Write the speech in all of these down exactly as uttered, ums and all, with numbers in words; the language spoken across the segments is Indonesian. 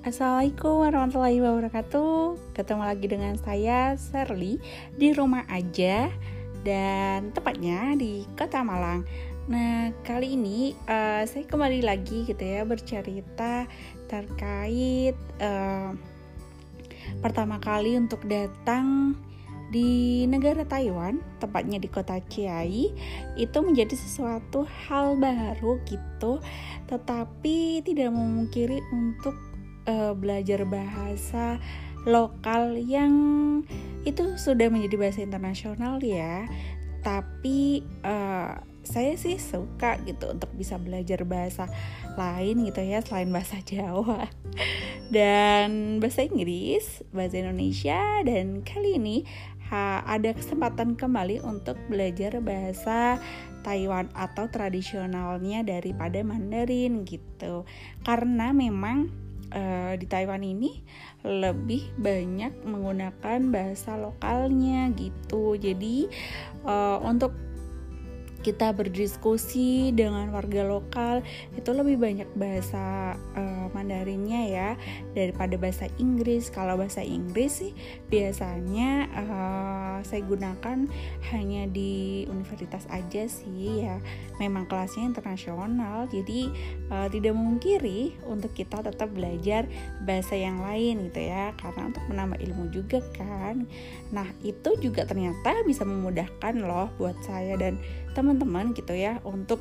Assalamualaikum warahmatullahi wabarakatuh. Ketemu lagi dengan saya Sherly di rumah aja dan tepatnya di Kota Malang. Nah, kali ini uh, saya kembali lagi gitu ya bercerita terkait uh, pertama kali untuk datang di negara Taiwan, tepatnya di kota Chiayi. Itu menjadi sesuatu hal baru gitu, tetapi tidak memungkiri untuk uh, belajar bahasa lokal yang itu sudah menjadi bahasa internasional ya. Tapi uh, saya sih suka gitu untuk bisa belajar bahasa lain gitu ya, selain bahasa Jawa dan bahasa Inggris, bahasa Indonesia. Dan kali ini ha, ada kesempatan kembali untuk belajar bahasa Taiwan atau tradisionalnya daripada Mandarin gitu. Karena memang uh, di Taiwan ini lebih banyak menggunakan bahasa lokalnya gitu. Jadi uh, untuk kita berdiskusi dengan warga lokal itu lebih banyak bahasa uh, Mandarinnya ya daripada bahasa Inggris. Kalau bahasa Inggris sih biasanya uh, saya gunakan hanya di universitas aja sih ya, memang kelasnya internasional, jadi uh, tidak memungkiri untuk kita tetap belajar bahasa yang lain gitu ya, karena untuk menambah ilmu juga kan. Nah, itu juga ternyata bisa memudahkan loh buat saya dan teman-teman gitu ya untuk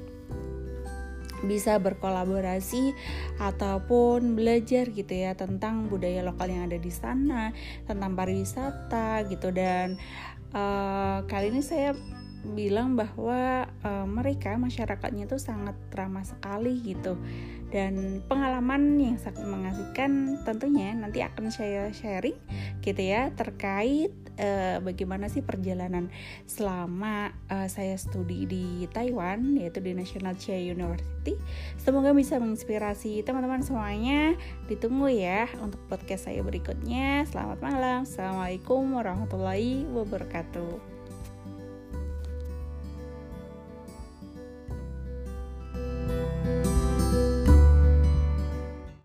bisa berkolaborasi ataupun belajar gitu ya tentang budaya lokal yang ada di sana, tentang pariwisata gitu. Dan uh, kali ini saya bilang bahwa uh, mereka masyarakatnya tuh sangat ramah sekali gitu, dan pengalaman yang sangat mengasihkan tentunya nanti akan saya sharing gitu ya terkait uh, bagaimana sih perjalanan selama uh, saya studi di Taiwan, yaitu di National Chiayi University. Semoga bisa menginspirasi teman-teman semuanya. Ditunggu ya untuk podcast saya berikutnya. Selamat malam. Assalamualaikum warahmatullahi wabarakatuh.